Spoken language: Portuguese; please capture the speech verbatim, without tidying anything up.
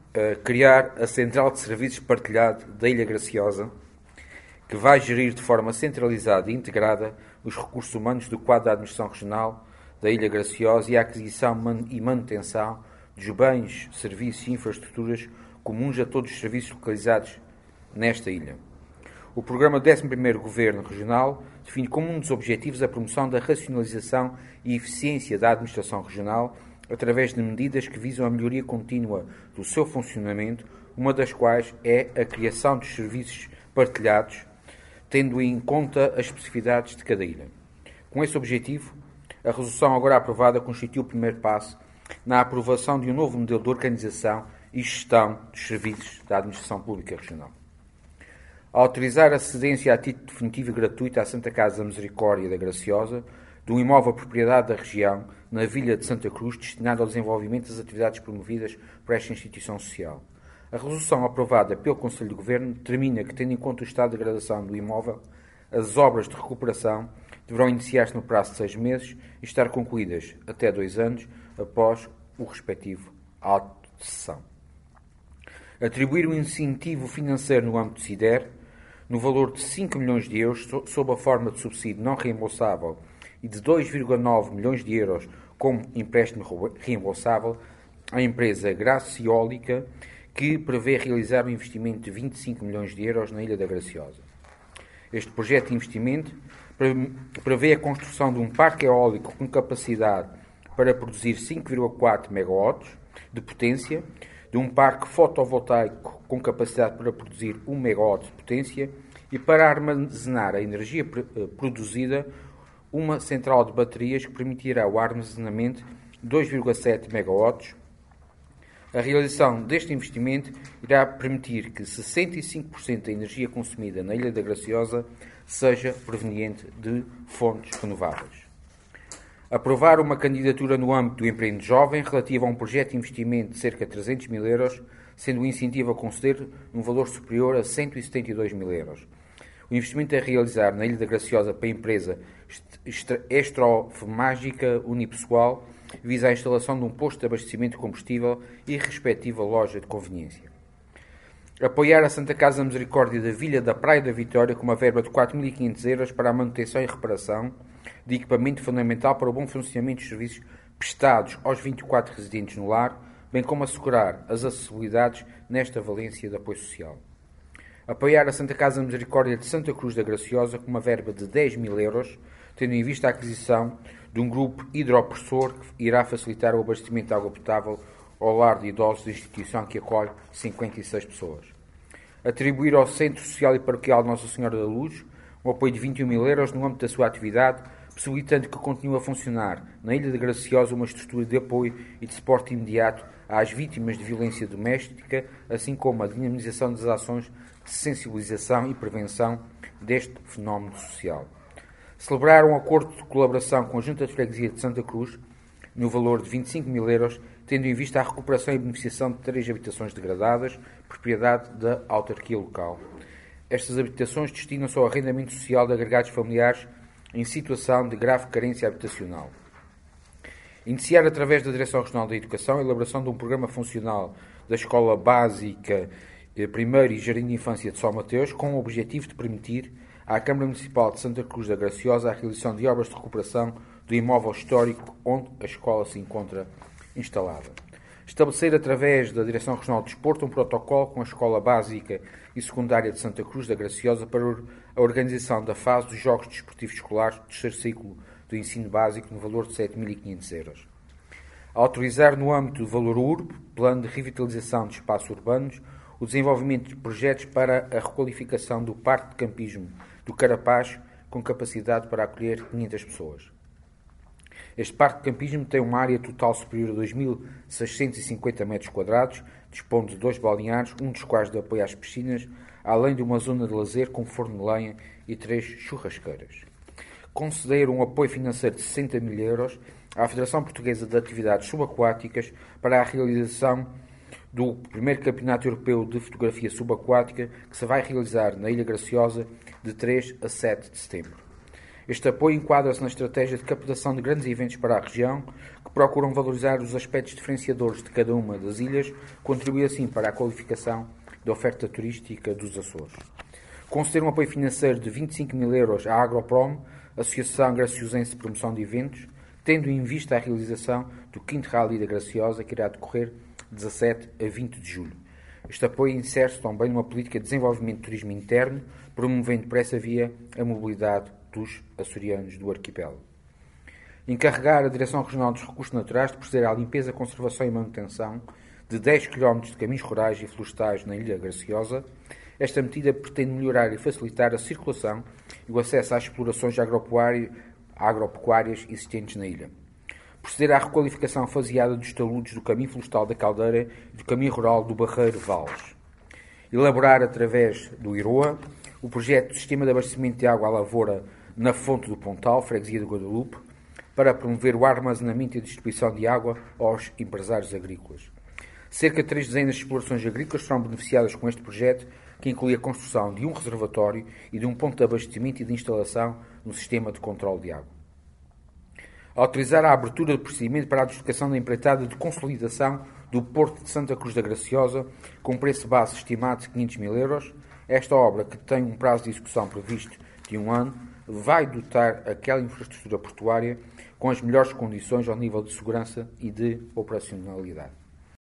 uh, criar a Central de Serviços Partilhado da Ilha Graciosa, que vai gerir de forma centralizada e integrada os recursos humanos do quadro da Administração Regional da Ilha Graciosa e a aquisição e manutenção dos bens, serviços e infraestruturas comuns a todos os serviços localizados nesta ilha. O programa do décimo primeiro Governo Regional define como um dos objetivos a promoção da racionalização e eficiência da administração regional através de medidas que visam a melhoria contínua do seu funcionamento, uma das quais é a criação dos serviços partilhados, tendo em conta as especificidades de cada ilha. Com esse objetivo, a resolução agora aprovada constitui o primeiro passo na aprovação de um novo modelo de organização e gestão dos serviços da Administração Pública Regional. A autorizar a cedência a título definitivo e gratuito à Santa Casa da Misericórdia da Graciosa de um imóvel propriedade da região na Vila de Santa Cruz destinado ao desenvolvimento das atividades promovidas por esta instituição social. A resolução aprovada pelo Conselho de Governo determina que, tendo em conta o estado de degradação do imóvel, as obras de recuperação deverão iniciar-se no prazo de seis meses e estar concluídas até dois anos após o respectivo auto de cessão. Atribuir um incentivo financeiro no âmbito do SIDER, no valor de cinco milhões de euros, sob a forma de subsídio não reembolsável, e de dois vírgula nove milhões de euros como empréstimo reembolsável, à empresa Graciólica, que prevê realizar um investimento de vinte e cinco milhões de euros na Ilha da Graciosa. Este projeto de investimento prevê a construção de um parque eólico com capacidade para produzir cinco vírgula quatro megawatts de potência, de um parque fotovoltaico com capacidade para produzir um megawatt de potência e para armazenar a energia produzida, uma central de baterias que permitirá o armazenamento de dois vírgula sete megawatts. A realização deste investimento irá permitir que sessenta e cinco por cento da energia consumida na Ilha da Graciosa seja proveniente de fontes renováveis. Aprovar uma candidatura no âmbito do emprego jovem relativa a um projeto de investimento de cerca de trezentos mil euros, sendo o incentivo a conceder um valor superior a cento e setenta e dois mil euros. O investimento a realizar na Ilha da Graciosa para a empresa Estrofemágica Unipessoal visa a instalação de um posto de abastecimento de combustível e respectiva loja de conveniência. Apoiar a Santa Casa da Misericórdia da Vila da Praia da Vitória com uma verba de quatro mil e quinhentos euros para a manutenção e reparação de equipamento fundamental para o bom funcionamento dos serviços prestados aos vinte e quatro residentes no lar, bem como assegurar as acessibilidades nesta valência de apoio social. Apoiar a Santa Casa da Misericórdia de Santa Cruz da Graciosa com uma verba de dez mil euros, tendo em vista a aquisição de um grupo hidropressor que irá facilitar o abastecimento de água potável ao lar de idosos da instituição que acolhe cinquenta e seis pessoas. Atribuir ao Centro Social e Paroquial Nossa Senhora da Luz um apoio de vinte e um mil euros no âmbito da sua atividade, possibilitando que continue a funcionar na Ilha de Graciosa uma estrutura de apoio e de suporte imediato às vítimas de violência doméstica, assim como a dinamização das ações de sensibilização e prevenção deste fenómeno social. Celebrar um acordo de colaboração com a Junta de Freguesia de Santa Cruz, no valor de vinte e cinco mil euros, tendo em vista a recuperação e beneficiação de três habitações degradadas, propriedade da autarquia local. Estas habitações destinam-se ao arrendamento social de agregados familiares em situação de grave carência habitacional. Iniciar, através da Direção Regional da Educação, a elaboração de um programa funcional da Escola Básica Primeiro e Jardim de Infância de São Mateus, com o objetivo de permitir à Câmara Municipal de Santa Cruz da Graciosa a realização de obras de recuperação do imóvel histórico onde a escola se encontra instalada. Estabelecer, através da Direção Regional de Desporto, um protocolo com a Escola Básica e Secundária de Santa Cruz da Graciosa para a organização da fase dos Jogos Desportivos Escolares do terceiro ciclo do ensino básico no valor de sete mil e quinhentos euros. Autorizar, no âmbito do Valor Urbo, plano de revitalização de espaços urbanos, o desenvolvimento de projetos para a requalificação do Parque de Campismo do Carapaz, com capacidade para acolher quinhentas pessoas. Este parque de campismo tem uma área total superior a dois mil seiscentos e cinquenta metros quadrados, dispõe de dois balneários, um dos quais de apoio às piscinas, além de uma zona de lazer com forno de lenha e três churrasqueiras. Conceder um apoio financeiro de sessenta mil euros à Federação Portuguesa de Atividades Subaquáticas para a realização do primeiro Campeonato Europeu de Fotografia Subaquática, que se vai realizar na Ilha Graciosa de três a sete de setembro. Este apoio enquadra-se na estratégia de captação de grandes eventos para a região, que que procuram valorizar os aspectos diferenciadores de cada uma das ilhas, contribui assim para a qualificação da oferta turística dos Açores. Conceder um apoio financeiro de vinte e cinco mil euros à Agroprom, Associação Graciosense de Promoção de Eventos, tendo em vista a realização do quinto Rally da Graciosa, que irá decorrer de dezassete a vinte de julho. Este apoio insere-se também numa política de desenvolvimento de turismo interno, promovendo por essa via a mobilidade dos açorianos do arquipélago. Encarregar a Direção Regional dos Recursos Naturais de proceder à limpeza, conservação e manutenção de dez quilómetros de caminhos rurais e florestais na Ilha Graciosa. Esta medida pretende melhorar e facilitar a circulação e o acesso às explorações agropecuárias existentes na ilha. Proceder à requalificação faseada dos taludes do caminho florestal da Caldeira e do caminho rural do Barreiro Vales. Elaborar, através do IROA, o projeto do Sistema de Abastecimento de Água à Lavoura na Fonte do Pontal, freguesia do Guadalupe, para promover o armazenamento e a distribuição de água aos empresários agrícolas. Cerca de três dezenas de explorações agrícolas serão beneficiadas com este projeto, que inclui a construção de um reservatório e de um ponto de abastecimento e de instalação no sistema de controle de água. Autorizar a abertura de procedimento para a adjudicação da empreitada de consolidação do Porto de Santa Cruz da Graciosa, com preço base estimado de quinhentos mil euros. Esta obra, que tem um prazo de execução previsto de um ano, vai dotar aquela infraestrutura portuária com as melhores condições ao nível de segurança e de operacionalidade.